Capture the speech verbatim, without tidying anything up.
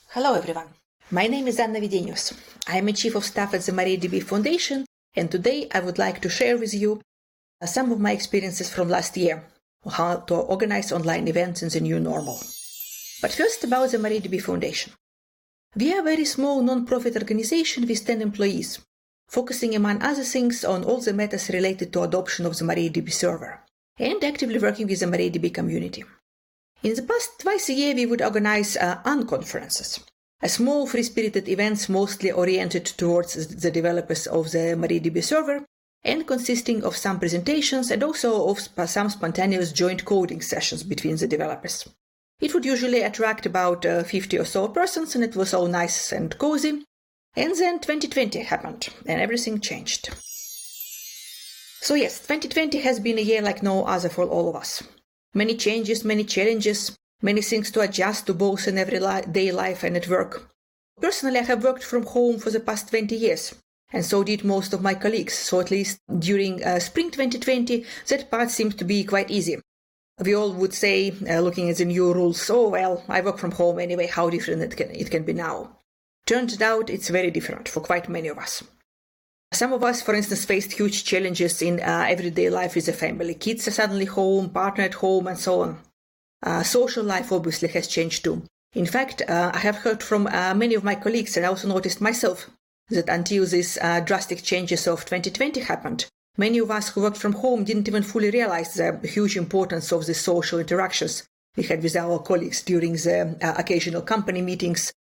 Hello everyone, my name is Anna Videnius. I am a Chief of Staff at the MariaDB Foundation, and today I would like to share with you uh, some of my experiences from last year on how to organize online events in the new normal. But first about the MariaDB Foundation. We are a very small non-profit organization with ten employees, focusing among other things on all the matters related to adoption of the MariaDB server, and actively working with the MariaDB community. In the past twice a year, we would organize uh, unconferences, a small free-spirited events mostly oriented towards the developers of the MariaDB server and consisting of some presentations and also of sp- some spontaneous joint coding sessions between the developers. It would usually attract about uh, fifty or so persons, and it was all nice and cozy. And then twenty twenty happened and everything changed. So yes, twenty twenty has been a year like no other for all of us. Many changes, many challenges, many things to adjust to both in everyday life and at work. Personally, I have worked from home for the past twenty years, and so did most of my colleagues, so at least during uh, spring twenty twenty, that part seemed to be quite easy. We all would say, uh, looking at the new rules, oh well, I work from home anyway, how different it can, it can be now. Turns out it's very different for quite many of us. Some of us, for instance, faced huge challenges in uh, everyday life with the family. Kids are suddenly home, partner at home, and so on. Uh, social life obviously has changed too. In fact, uh, I have heard from uh, many of my colleagues, and I also noticed myself, that until these uh, drastic changes of twenty twenty happened, many of us who worked from home didn't even fully realize the huge importance of the social interactions we had with our colleagues during the uh, occasional company meetings